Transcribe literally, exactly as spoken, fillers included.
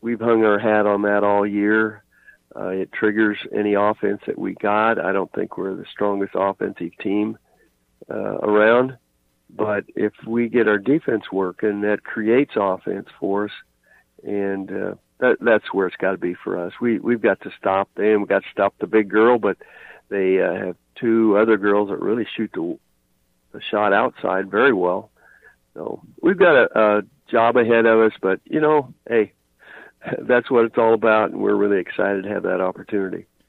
we've hung our hat on that all year. Uh, it triggers any offense that we got. I don't think we're the strongest offensive team uh, around, but if we get our defense working, that creates offense for us, and uh, that, that's where it's got to be for us. We we've got to stop them. We've got to stop the big girl, but they uh, have two other girls that really shoot the, the shot outside very well. So we've got a, a job ahead of us, but you know, hey, that's what it's all about, and we're really excited to have that opportunity.